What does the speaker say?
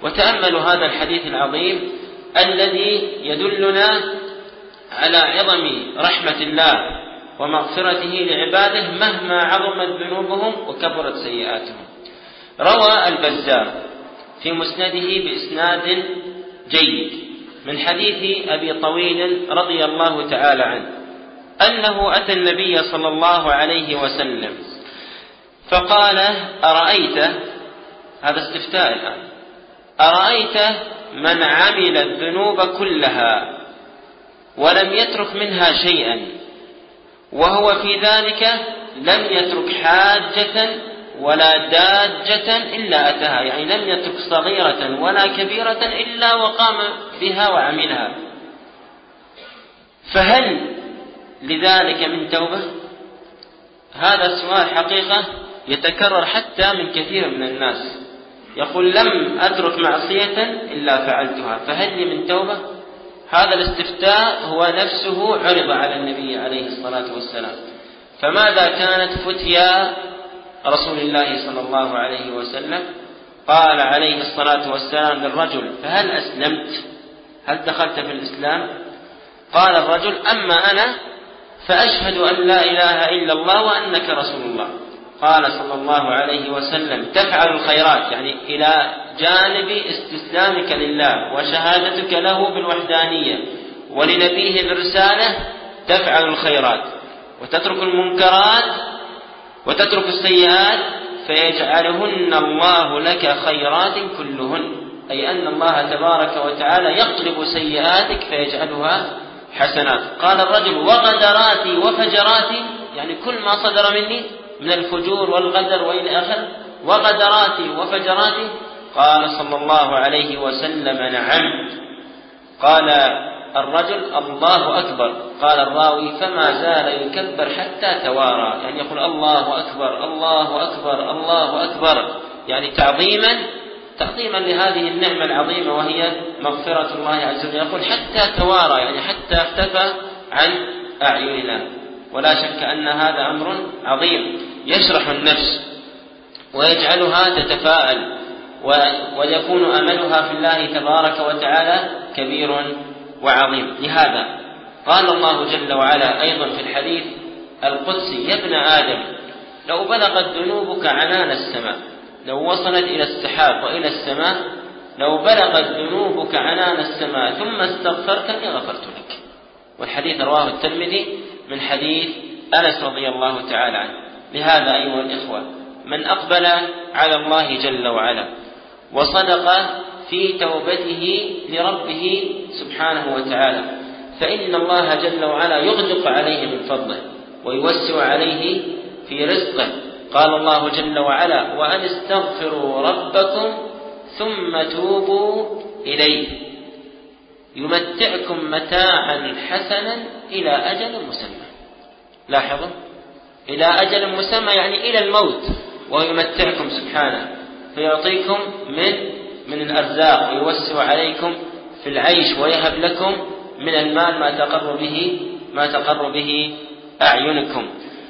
وتأملوا هذا الحديث العظيم الذي يدلنا على عظم رحمة الله ومغفرته لعباده مهما عظمت ذنوبهم وكبرت سيئاتهم. روى البزار في مسنده بإسناد جيد من حديث أبي طويل رضي الله تعالى عنه أنه أتى النبي صلى الله عليه وسلم فقال: أرأيت، هذا استفتاء الآن، أرأيت من عمل الذنوب كلها ولم يترك منها شيئا وهو في ذلك لم يترك حاجة ولا داجة إلا أتاها، يعني لم يترك صغيرة ولا كبيرة إلا وقام بها وعملها، فهل لذلك من توبة؟ هذا السؤال حقيقة يتكرر حتى من كثير من الناس، يقول: لم أترك معصية إلا فعلتها، فهل لي من توبة؟ هذا الاستفتاء هو نفسه عرض على النبي عليه الصلاة والسلام. فماذا كانت فتيا رسول الله صلى الله عليه وسلم؟ قال عليه الصلاة والسلام للرجل: فهل أسلمت؟ هل دخلت في الإسلام؟ قال الرجل: أما أنا فأشهد أن لا إله إلا الله وأنك رسول الله. قال صلى الله عليه وسلم: تفعل الخيرات، يعني إلى جانب استسلامك لله وشهادتك له بالوحدانية ولنبيه بالرسالة، تفعل الخيرات وتترك المنكرات وتترك السيئات فيجعلهن الله لك خيرات كلهن، أي أن الله تبارك وتعالى يقلب سيئاتك فيجعلها حسنات. قال الرجل: وغدراتي وفجراتي، يعني كل ما صدر مني من الفجور والغدر وإلى آخر، وغدراتي وفجراتي. قال صلى الله عليه وسلم: نعم. قال الرجل: الله أكبر. قال الراوي: فما زال يكبر حتى توارى، يعني يقول: الله أكبر الله أكبر الله أكبر، يعني تعظيما لهذه النعمة العظيمة وهي مغفرة الله عز وجل. يقول: حتى توارى، يعني حتى اختفى عن أعيننا. ولا شك أن هذا أمر عظيم يشرح النفس ويجعلها تتفاءل ويكون أملها في الله تبارك وتعالى كبير وعظيم. لهذا قال الله جل وعلا أيضا في الحديث القدسي: يا ابن آدم، لو بلغت ذنوبك عنان السماء، لو وصلت إلى السحاب وإلى السماء، لو بلغت ذنوبك عنان السماء ثم استغفرتني غفرت لك. والحديث رواه الترمذي من حديث أنس رضي الله تعالى عنه. لهذا أيها الإخوة، من أقبل على الله جل وعلا وصدق في توبته لربه سبحانه وتعالى، فإن الله جل وعلا يغدق عليه من فضله ويوسع عليه في رزقه. قال الله جل وعلا: وأن استغفروا ربكم ثم توبوا إليه يمتعكم متاعا حسنا إلى أجل مسمى. لاحظوا، إلى أجل مسمى يعني إلى الموت، ويمتعكم سبحانه فيعطيكم من الأرزاق ويوسع عليكم في العيش ويهب لكم من المال ما تقر به أعينكم.